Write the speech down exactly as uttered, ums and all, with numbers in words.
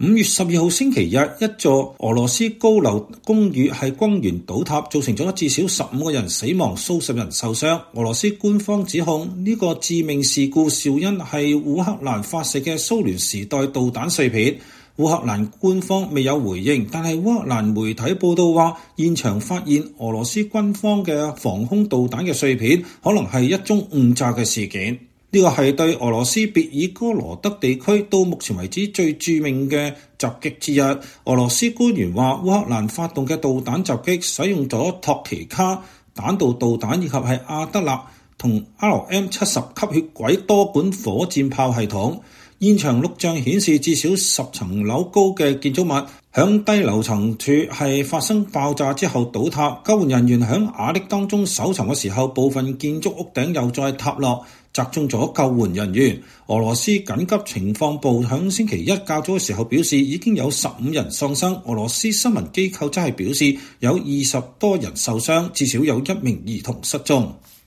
五月十二號星期日，一座俄羅斯高樓公寓係轟然倒塌，造成咗至少十五個人死亡，數十人受傷。俄羅斯官方指控呢個致命事故肇因係烏克蘭發射嘅蘇聯時代導彈碎片。烏克蘭官方未有回應，但係烏克蘭媒體報道話，現場發現俄羅斯軍方嘅防空導彈嘅碎片，可能係一宗誤炸嘅事件。呢個係對俄羅斯別爾哥羅德地區到目前為止最著名嘅襲擊之一。俄羅斯官員話，烏克蘭發動嘅導彈襲擊使用咗托奇卡彈道導彈以及係阿德勒同 R M 七十吸血鬼多管火箭炮系統。現場錄像顯示，至少十層樓高嘅建築物響低樓層處係發生爆炸之後倒塌。救援人員響瓦礫當中搜尋嘅時候，部分建築屋頂又再塌落，砸中咗救援人員。俄羅斯緊急情況部響星期一較早嘅時候表示，已經有十五人喪生。俄羅斯新聞機構則係表示有二十多人受傷，至少有一名兒童失蹤。